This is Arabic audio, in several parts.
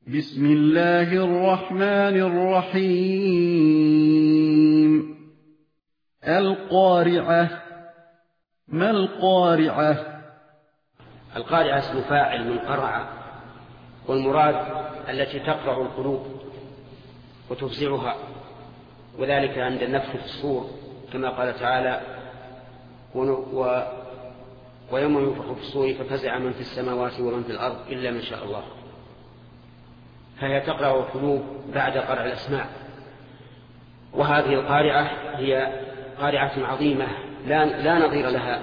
بسم الله الرحمن الرحيم. القارعة. ما القارعة؟ القارعة اسم فاعل من قرع، والمراد التي تقرع القلوب وتفزعها، وذلك عند النفخ في الصور كما قال تعالى: ويوم ينفخ في الصور ففزع من في السماوات ومن في الأرض إلا من شاء الله. فهي تقرع القلوب بعد قرع الأسماع. وهذه القارعة هي قارعة عظيمة لا نظير لها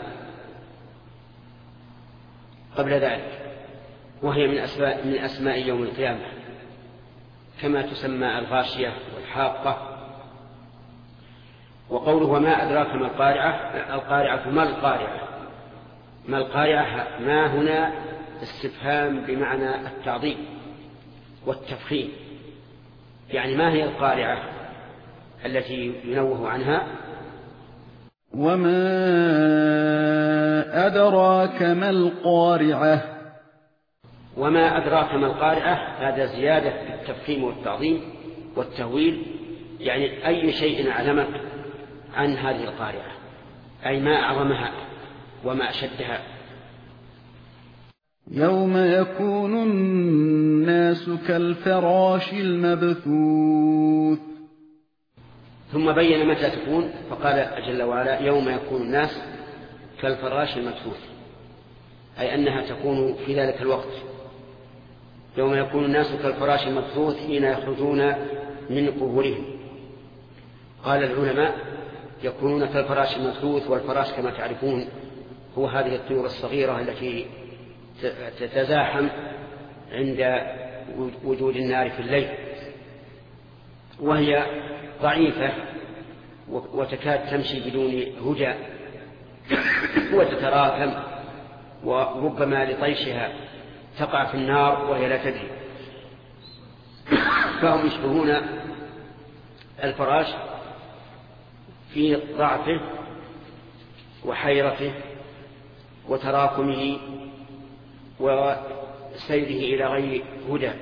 قبل ذلك، وهي من أسماء يوم القيامة، كما تسمى الغاشية والحاقة. وقوله وما أدراك ما القارعة، القارعة ما القارعة. ما القارعة، ما هنا استفهام بمعنى التعظيم والتفخيم، يعني ما هي القارعة التي ينوه عنها؟ وما أدراك ما القارعة. وما أدراك ما القارعة، هذا زيادة في التفخيم والتعظيم والتهويل، يعني أي شيء أعلمك عن هذه القارعة، أي ما أعظمها وما أشدها. يوم يكون الناس كالفراش المبثوث. ثم بين متى تكون، فقال جل وعلا: يوم يكون الناس كالفراش المبثوث، أي أنها تكون في ذلك الوقت. يوم يكون الناس كالفراش المبثوث حين يخرجون من قبورهم. قال العلماء: يكونون كالفراش المبثوث، والفراش كما تعرفون هو هذه الطيور الصغيرة التي تتزاحم عند وجود النار في الليل، وهي ضعيفة وتكاد تمشي بدون هدى وتتراكم، وربما لطيشها تقع في النار وهي لا تدري. فهم يشبهون الفراش في ضعفه وحيرته وتراكمه وسيره إلى غير هدى.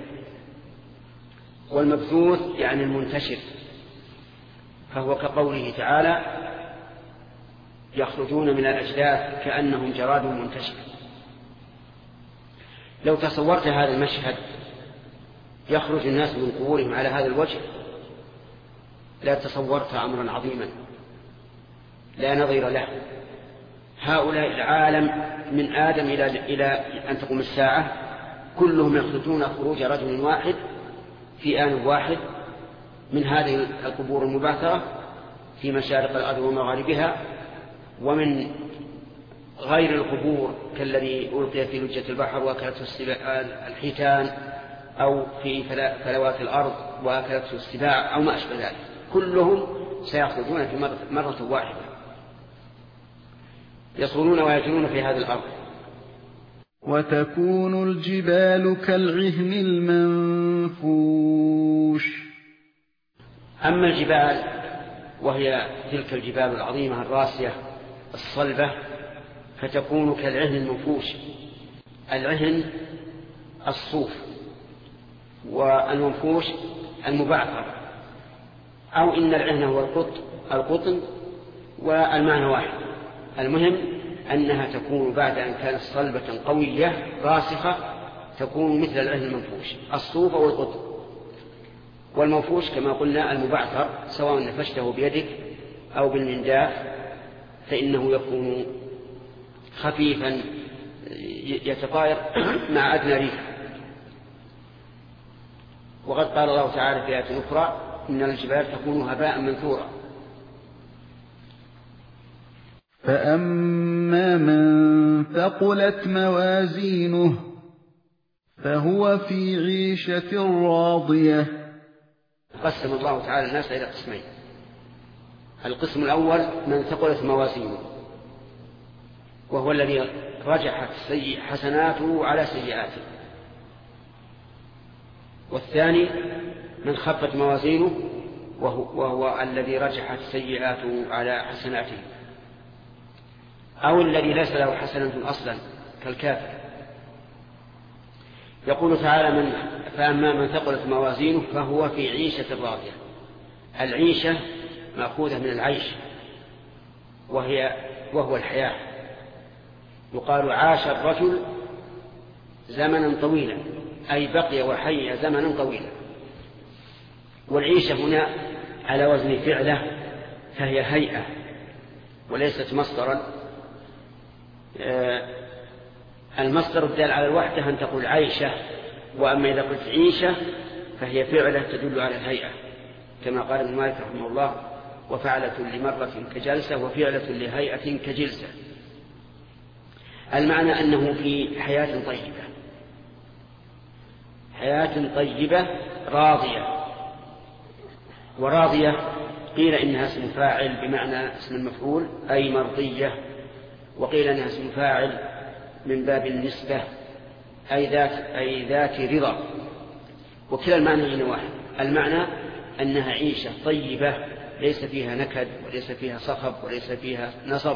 والمبثوث يعني المنتشر، فهو كقوله تعالى: يخرجون من الأجداث كأنهم جراد منتشر. لو تصورت هذا المشهد، يخرج الناس من قبورهم على هذا الوجه، لا تصورت أمرا عظيما لا نظير له. هؤلاء العالم من آدم إلى أن تقوم الساعة كلهم يخرجون خروج رجل واحد في آن واحد من هذه القبور المبعثرة في مشارق الأرض ومغاربها، ومن غير القبور كالذي ألقي في لجة البحر وأكلته الحيتان، أو في فلوات الأرض وأكلته السباع، أو ما أشبه ذلك. كلهم سيخرجون في مرة واحدة، يصولون ويجرون في هذه الأرض. وتكون الجبال كالعهن المنفوش. أما الجبال وهي تلك الجبال العظيمة الراسية الصلبة، فتكون كالعهن المنفوش. العهن الصوف، والمنفوش المبعثر، أو إن العهن هو القطن، والمعنى واحد. المهم أنها تكون بعد أن كانت صلبة قوية راسخة، تكون مثل العهن المنفوش، الصوف أو القطن. والمنفوش كما قلنا المبعثر، سواء نفشته بيدك أو بالمنداف، فإنه يكون خفيفا يتطاير مع أدنى ريح. وقد قال الله تعالى في آية أخرى: إن الجبال تكون هباء منثورا. فأما من ثقلت موازينه فهو في عيشة راضية. قسم الله تعالى الناس إلى قسمين: القسم الأول من ثقلت موازينه، وهو الذي رجحت حسناته على سيئاته. والثاني من خفت موازينه، وهو الذي رجحت سيئاته على حسناته، أو الذي ليس له حسنة أصلا كالكافر. يقول تعالى فأما من ثقلت موازينه فهو في عيشة راضية. العيشة مأخوذة من العيش وهو الحياة. يقال عاش الرجل زمنا طويلا، أي بقي وحي زمنا طويلا. والعيشة هنا على وزن فعله، فهي هيئة وليست مصدرا. المصدر الدال على الوحدة أن تقول عيشة، وأما إذا قلت عيشة فهي فعلة تدل على الهيئة، كما قال ابن مالك رحمه الله: وفعلة لمرة كجلسة وفعلة لهيئة كجلسة. المعنى أنه في حياة طيبة، حياة طيبة راضية. وراضية قيل إنها اسم فاعل بمعنى اسم المفعول أي مرضية، وقيل إنها اسم فاعل من باب النسبة أي ذات رضا. وكلا المعنى واحد. المعنى أنها عيشة طيبة ليس فيها نكد وليس فيها صخب وليس فيها نصب،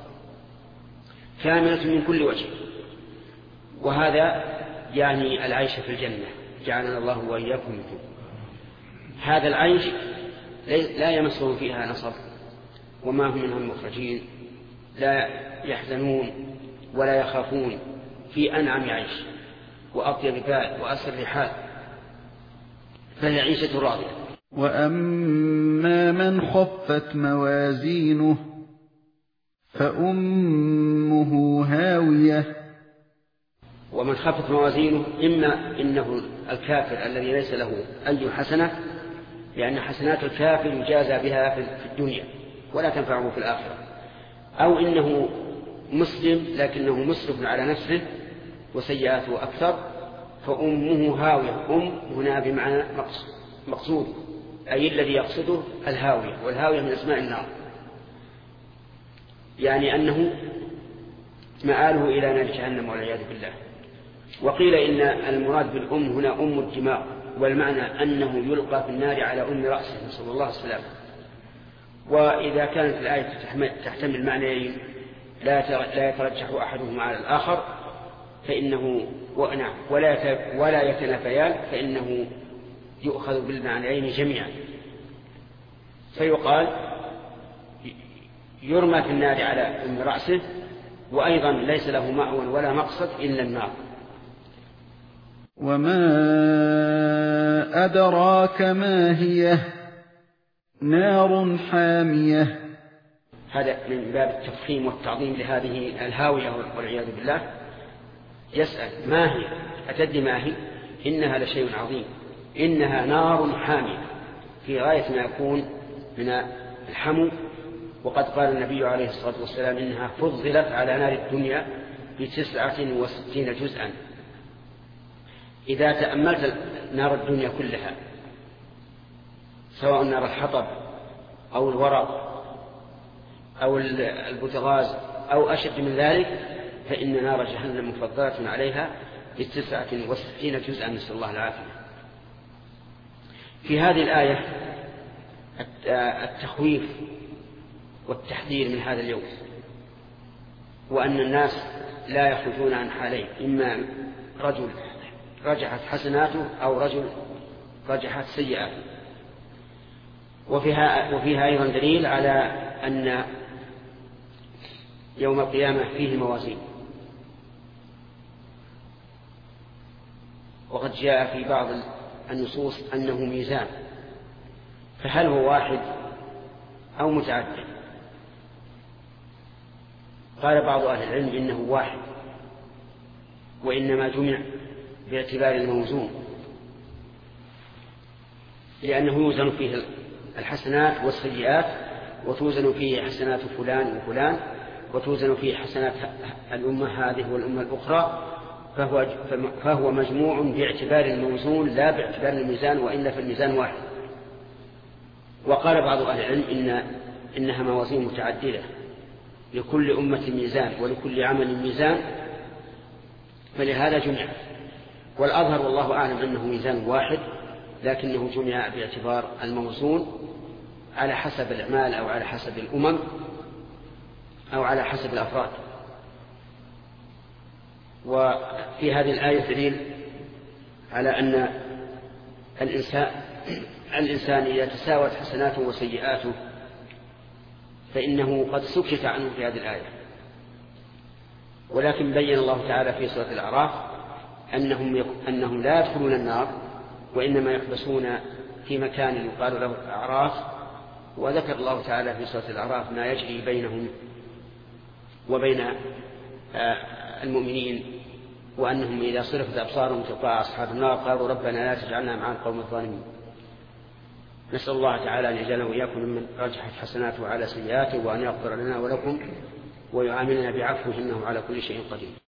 كاملة من كل وجه. وهذا يعني العيش في الجنة، جعلنا الله وإياكم منه. هذا العيش لا يمسهم فيها نصب وما هم منهم مخرجين، لا يحزنون ولا يخافون، في أنعم عيش وأطيب بال وأسر حال، فهي عيشة راضية. وأما من خفت موازينه فأمه هاوية. ومن خفت موازينه إما إنه الكافر الذي ليس له أي حسنة، لأن حسنات الكافر يجازى بها في الدنيا ولا تنفعه في الآخرة، أو إنه مسلم لكنه مسرف على نفسه وسيئاته أكثر، فأمه هاوية. هنا بمعنى مقصود، أي الذي يقصده الهاوية، والهاوية من أسماء النار، يعني أنه مآله إلى نار جهنم والعياذ بالله. وقيل إن المراد بالأم هنا أم الدماغ، والمعنى أنه يلقى في النار على أم رأسه، نسأل الله السلامة. وإذا كانت الآية تحتمل معنيين لا يترجح أحدهما على الآخر فإنه ولا يتنافيان، فإنه يؤخذ بالمعنيين جميعا. فيقال يرمى في النار على أم رأسه، وأيضا ليس له مأوى ولا مقصد إلا النار. وما أدراك ما هي نار حامية. هذا من باب التفخيم والتعظيم لهذه الهاوية والعياذ بالله. يسأل ما هي؟ أتدري ما هي؟ إنها لشيء عظيم، إنها نار حامية، في غاية ما يكون من الحمو. وقد قال النبي عليه الصلاة والسلام إنها فضلت على نار الدنيا ب69 جزءا. إذا تأملت نار الدنيا كلها، سواء نار الحطب أو الورق أو البوتغاز أو أشد من ذلك، فإن نار جهنم مفضلة عليها ب69 جزءا، نسأل الله العافية. في هذه الآية التخويف والتحذير من هذا اليوم، وأن الناس لا يخرجون عن حالين: إما رجل رجحت حسناته أو رجل رجحت سيئاته. وفيها أيضا دليل على أن يوم القيامة فيه موازين. وقد جاء في بعض النصوص أنه ميزان، فهل هو واحد أو متعدد؟ قال بعض أهل العلم إنه واحد، وإنما جمع باعتبار الموزون، لأنه يوزن فيه الحسنات والسيئات، وتوزن فيه حسنات فلان وفلان، وتوزن فيه حسنات الأمة هذه والأمة الأخرى، فهو مجموع باعتبار الموزون لا باعتبار الميزان، وإلا في الميزان واحد. وقال بعض أهل العلم إنها موازين متعددة، لكل أمة ميزان ولكل عمل ميزان، فلهذا جمع. والأظهر والله أعلم أنه ميزان واحد، لكنه جمع باعتبار الموزون على حسب الأعمال أو على حسب الأمم أو على حسب الأفراد. وفي هذه الآية دليل على أن الإنسان إذا تساوت حسناته وسيئاته فإنه قد سكت عنه في هذه الآية. ولكن بين الله تعالى في سورة الأعراف أنهم لا يدخلون النار، وإنما يحبسون في مكان يقال له الأعراف. وذكر الله تعالى في سورة الأعراف ما يجري بينهم وبين المؤمنين، وأنهم إذا صرفت أبصارهم تلقاء أصحاب النار قالوا ربنا لا تجعلنا مع القوم الظالمين. نسأل الله تعالى أن يجعلنا وإياكم ممن رجحت حسناته على سيئاته، وأن يغفر لنا ولكم ويعاملنا بعفوه إنه على كل شيء قدير.